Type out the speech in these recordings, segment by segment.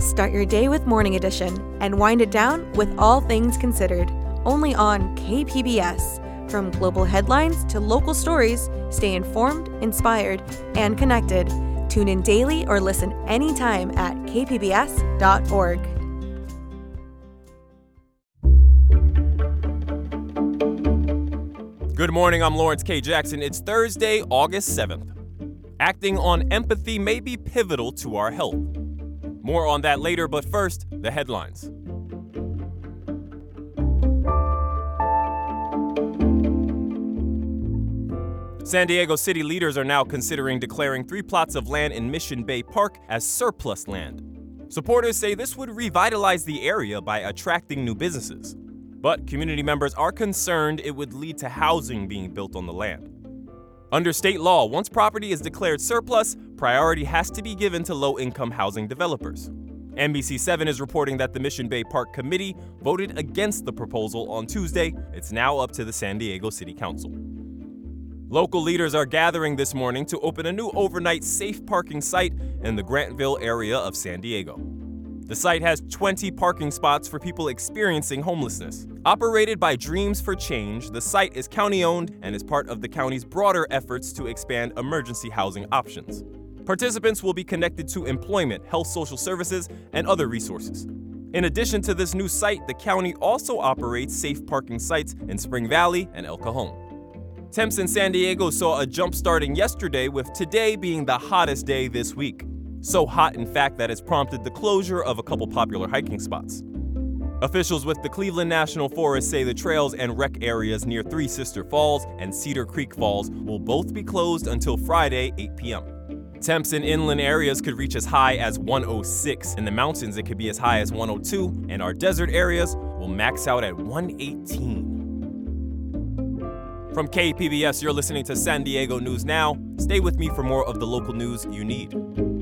Start your day with Morning Edition and wind it down with All Things Considered, only on KPBS. From global headlines to local stories, stay informed, inspired, and connected. Tune in daily or listen anytime at kpbs.org. Good morning, I'm Lawrence K. Jackson. It's Thursday, August 7th. Acting on empathy may be pivotal to our health. More on that later, but first, the headlines. San Diego City leaders are now considering declaring 3 plots of land in Mission Bay Park as surplus land. Supporters say this would revitalize the area by attracting new businesses. But community members are concerned it would lead to housing being built on the land. Under state law, once property is declared surplus, priority has to be given to low-income housing developers. NBC7 is reporting that the Mission Bay Park Committee voted against the proposal on Tuesday. It's now up to the San Diego City Council. Local leaders are gathering this morning to open a new overnight safe parking site in the Grantville area of San Diego. The site has 20 parking spots for people experiencing homelessness. Operated by Dreams for Change, the site is county-owned and is part of the county's broader efforts to expand emergency housing options. Participants will be connected to employment, health social services, and other resources. In addition to this new site, the county also operates safe parking sites in Spring Valley and El Cajon. Temps in San Diego saw a jump starting yesterday, with today being the hottest day this week. So hot, in fact, that it's prompted the closure of a couple popular hiking spots. Officials with the Cleveland National Forest say the trails and rec areas near Three Sister Falls and Cedar Creek Falls will both be closed until Friday, 8 p.m. Temps in inland areas could reach as high as 106. In the mountains, it could be as high as 102, and our desert areas will max out at 118. From KPBS, you're listening to San Diego News Now. Stay with me for more of the local news you need.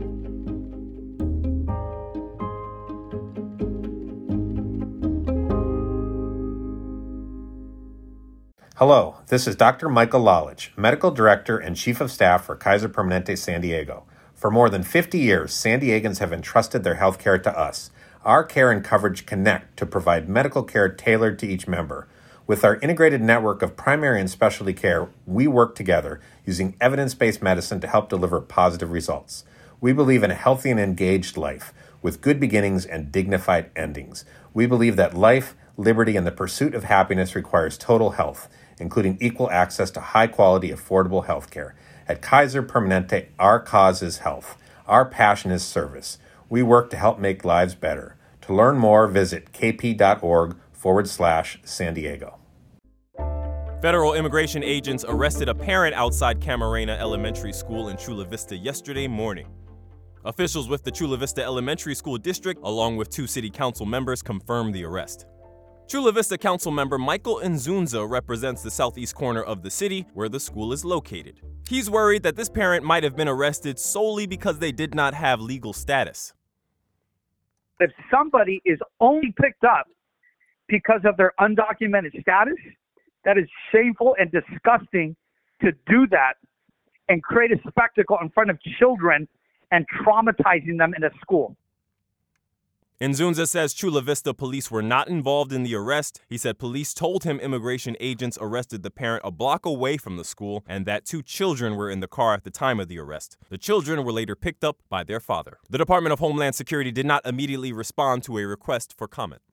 Hello, this is Dr. Michael Lalich, Medical Director and Chief of Staff for Kaiser Permanente San Diego. For more than 50 years, San Diegans have entrusted their health care to us. Our care and coverage connect to provide medical care tailored to each member. With our integrated network of primary and specialty care, we work together using evidence-based medicine to help deliver positive results. We believe in a healthy and engaged life with good beginnings and dignified endings. We believe that life, liberty, and the pursuit of happiness requires total health, including equal access to high-quality, affordable health care. At Kaiser Permanente, our cause is health. Our passion is service. We work to help make lives better. To learn more, visit kp.org/San Diego. Federal immigration agents arrested a parent outside Camarena Elementary School in Chula Vista yesterday morning. Officials with the Chula Vista Elementary School District, along with 2 city council members, confirmed the arrest. Chula Vista Council member Michael Nzunza represents the southeast corner of the city where the school is located. He's worried that this parent might have been arrested solely because they did not have legal status. If somebody is only picked up because of their undocumented status, that is shameful and disgusting to do that and create a spectacle in front of children and traumatizing them in a school. Nzunza says Chula Vista police were not involved in the arrest. He said police told him immigration agents arrested the parent a block away from the school and that 2 children were in the car at the time of the arrest. The children were later picked up by their father. The Department of Homeland Security did not immediately respond to a request for comment.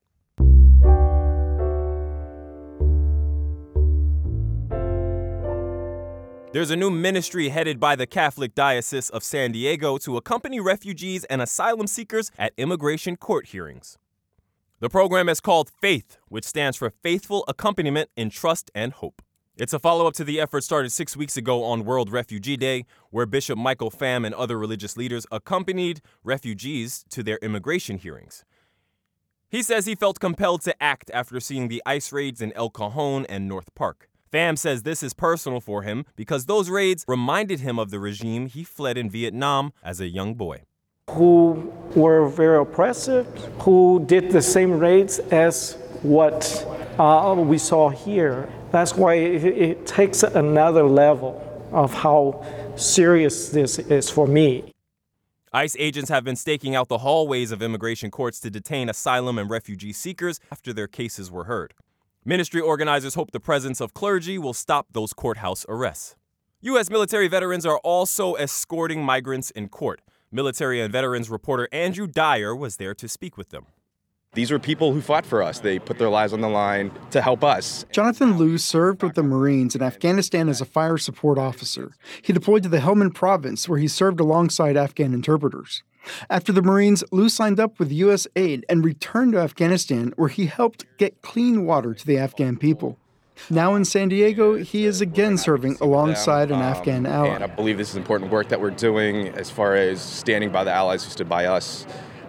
There's a new ministry headed by the Catholic Diocese of San Diego to accompany refugees and asylum seekers at immigration court hearings. The program is called FAITH, which stands for Faithful Accompaniment in Trust and Hope. It's a follow-up to the effort started 6 weeks ago on World Refugee Day, where Bishop Michael Pham and other religious leaders accompanied refugees to their immigration hearings. He says he felt compelled to act after seeing the ICE raids in El Cajon and North Park. Pham says this is personal for him because those raids reminded him of the regime he fled in Vietnam as a young boy. Who were very oppressive, who did the same raids as what we saw here. That's why it takes another level of how serious this is for me. ICE agents have been staking out the hallways of immigration courts to detain asylum and refugee seekers after their cases were heard. Ministry organizers hope the presence of clergy will stop those courthouse arrests. U.S. military veterans are also escorting migrants in court. Military and veterans reporter Andrew Dyer was there to speak with them. These are people who fought for us. They put their lives on the line to help us. Jonathan Liu served with the Marines in Afghanistan as a fire support officer. He deployed to the Helmand province, where he served alongside Afghan interpreters. After the Marines, Liu signed up with U.S. aid and returned to Afghanistan, where he helped get clean water to the Afghan people. Now in San Diego, he is again serving alongside an Afghan ally. And I believe this is important work that we're doing as far as standing by the allies who stood by us.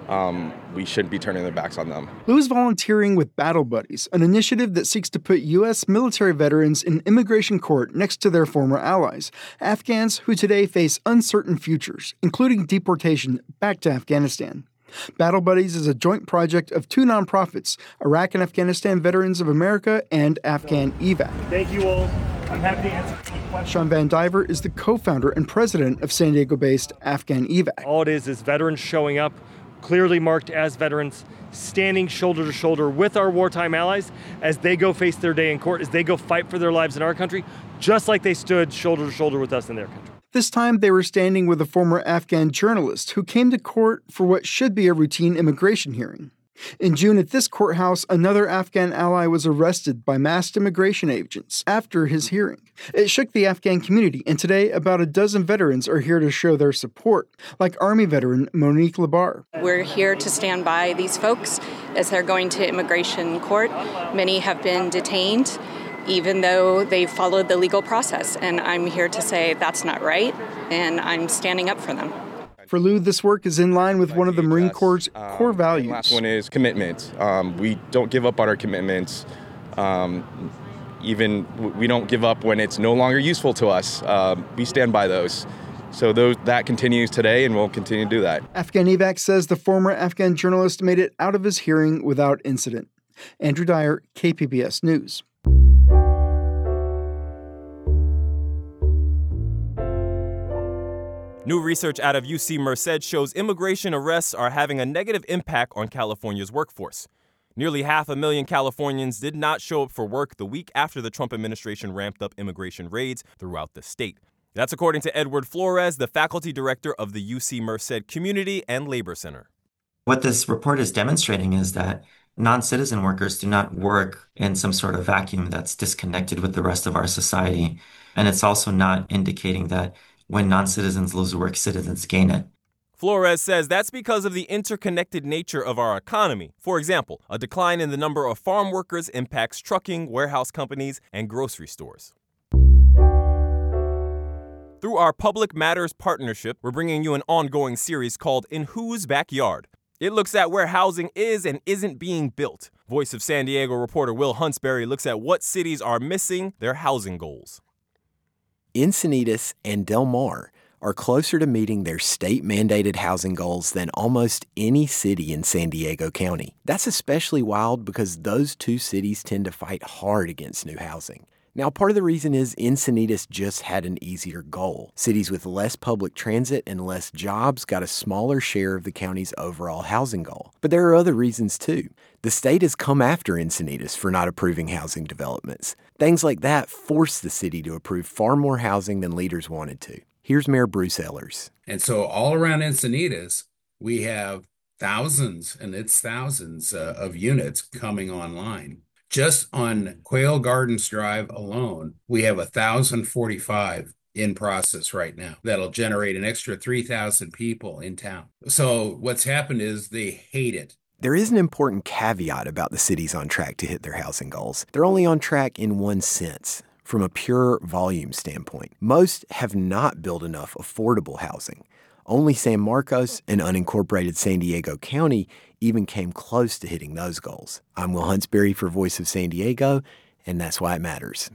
We shouldn't be turning their backs on them. Liu is volunteering with Battle Buddies, an initiative that seeks to put U.S. military veterans in immigration court next to their former allies, Afghans who today face uncertain futures, including deportation back to Afghanistan. Battle Buddies is a joint project of two nonprofits, Iraq and Afghanistan Veterans of America and Afghan EVAC. Thank you all. I'm happy to answer any questions. Sean Van Diver is the co-founder and president of San Diego-based Afghan EVAC. All it is veterans showing up, clearly marked as veterans, standing shoulder to shoulder with our wartime allies as they go face their day in court, as they go fight for their lives in our country, just like they stood shoulder to shoulder with us in their country. This time, they were standing with a former Afghan journalist who came to court for what should be a routine immigration hearing. In June at this courthouse, another Afghan ally was arrested by masked immigration agents after his hearing. It shook the Afghan community, and today about a dozen veterans are here to show their support, like Army veteran Monique Labar. We're here to stand by these folks as they're going to immigration court. Many have been detained, even though they followed the legal process. And I'm here to say that's not right, and I'm standing up for them. For Liu, this work is in line with one of the Marine Corps' core values. The last one is commitment. We don't give up on our commitments. Even we don't give up when it's no longer useful to us. We stand by those. So that continues today, and we'll continue to do that. Afghan EVAC says the former Afghan journalist made it out of his hearing without incident. Andrew Dyer, KPBS News. New research out of UC Merced shows immigration arrests are having a negative impact on California's workforce. Nearly 500,000 Californians did not show up for work the week after the Trump administration ramped up immigration raids throughout the state. That's according to Edward Flores, the faculty director of the UC Merced Community and Labor Center. What this report is demonstrating is that non-citizen workers do not work in some sort of vacuum that's disconnected with the rest of our society. And it's also not indicating that when non-citizens lose work, citizens gain it. Flores says that's because of the interconnected nature of our economy. For example, a decline in the number of farm workers impacts trucking, warehouse companies, and grocery stores. Through our Public Matters partnership, we're bringing you an ongoing series called In Whose Backyard? It looks at where housing is and isn't being built. Voice of San Diego reporter Will Huntsberry looks at what cities are missing their housing goals. Encinitas and Del Mar are closer to meeting their state-mandated housing goals than almost any city in San Diego County. That's especially wild because those two cities tend to fight hard against new housing. Now, part of the reason is Encinitas just had an easier goal. Cities with less public transit and less jobs got a smaller share of the county's overall housing goal. But there are other reasons too. The state has come after Encinitas for not approving housing developments. Things like that forced the city to approve far more housing than leaders wanted to. Here's Mayor Bruce Ehlers. And so all around Encinitas, we have thousands of units coming online. Just on Quail Gardens Drive alone, we have 1,045 in process right now. That'll generate an extra 3,000 people in town. So what's happened is they hate it. There is an important caveat about the cities on track to hit their housing goals. They're only on track in one sense, from a pure volume standpoint. Most have not built enough affordable housing. Only San Marcos and unincorporated San Diego County even came close to hitting those goals. I'm Will Huntsberry for Voice of San Diego, and that's why it matters.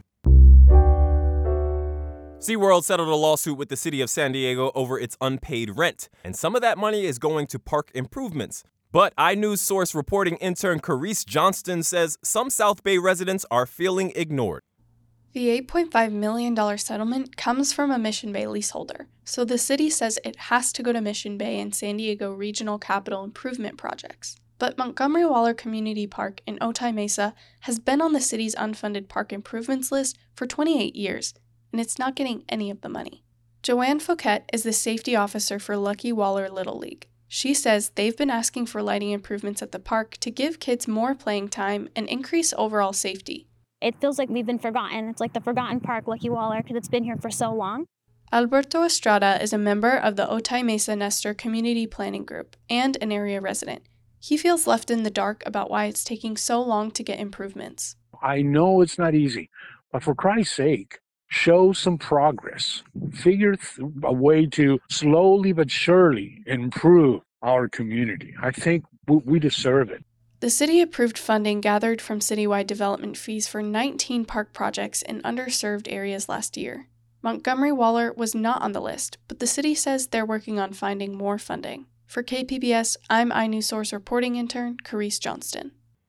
SeaWorld settled a lawsuit with the city of San Diego over its unpaid rent, and some of that money is going to park improvements. But iNews Source reporting intern Carice Johnston says some South Bay residents are feeling ignored. The $8.5 million settlement comes from a Mission Bay leaseholder, so the city says it has to go to Mission Bay and San Diego Regional Capital Improvement projects. But Montgomery Waller Community Park in Otay Mesa has been on the city's unfunded park improvements list for 28 years, and it's not getting any of the money. Joanne Fouquet is the safety officer for Lucky Waller Little League. She says they've been asking for lighting improvements at the park to give kids more playing time and increase overall safety. It feels like we've been forgotten. It's like the forgotten park, Lucky Waller, because it's been here for so long. Alberto Estrada is a member of the Otay Mesa Nestor Community Planning Group and an area resident. He feels left in the dark about why it's taking so long to get improvements. I know it's not easy, but for Christ's sake, show some progress. Figure a way to slowly but surely improve our community. I think we deserve it. The city approved funding gathered from citywide development fees for 19 park projects in underserved areas last year. Montgomery Waller was not on the list, but the city says they're working on finding more funding. For KPBS, I'm iNewsSource reporting intern Carice Johnston.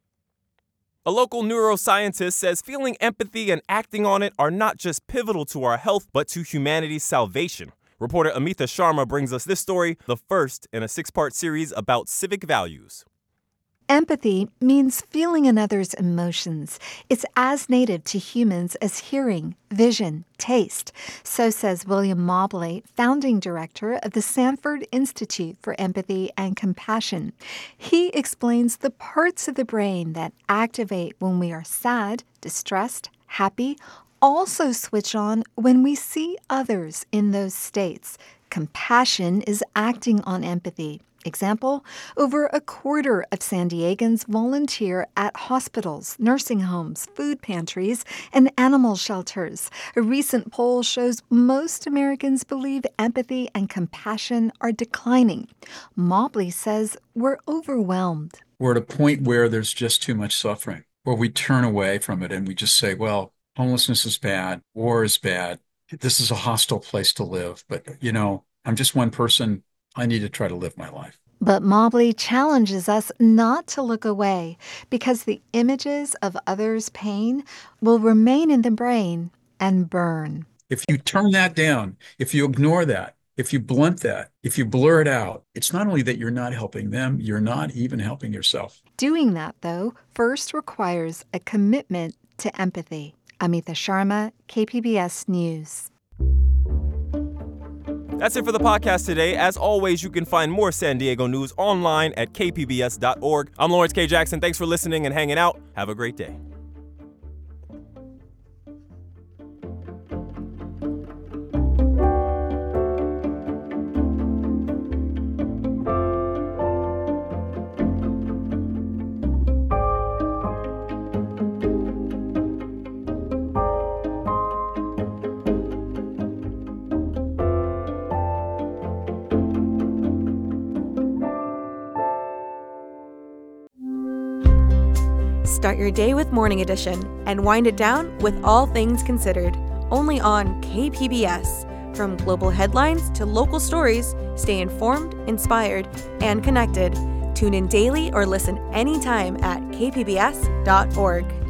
A local neuroscientist says feeling empathy and acting on it are not just pivotal to our health, but to humanity's salvation. Reporter Amitha Sharma brings us this story, the first in a 6-part series about civic values. Empathy means feeling another's emotions. It's as native to humans as hearing, vision, taste. So says William Mobley, founding director of the Sanford Institute for Empathy and Compassion. He explains the parts of the brain that activate when we are sad, distressed, happy, also switch on when we see others in those states. Compassion is acting on empathy. Example, over a quarter of San Diegans volunteer at hospitals, nursing homes, food pantries, and animal shelters. A recent poll shows most Americans believe empathy and compassion are declining. Mobley says we're overwhelmed. We're at a point where there's just too much suffering, where we turn away from it and we just say, well, homelessness is bad, war is bad, this is a hostile place to live, but, I'm just one person. I need to try to live my life. But Mobley challenges us not to look away because the images of others' pain will remain in the brain and burn. If you turn that down, if you ignore that, if you blunt that, if you blur it out, it's not only that you're not helping them, you're not even helping yourself. Doing that, though, first requires a commitment to empathy. Amitha Sharma, KPBS News. That's it for the podcast today. As always, you can find more San Diego news online at kpbs.org. I'm Lawrence K. Jackson. Thanks for listening and hanging out. Have a great day. Start your day with Morning Edition and wind it down with All Things Considered, only on KPBS. From global headlines to local stories, stay informed, inspired, and connected. Tune in daily or listen anytime at kpbs.org.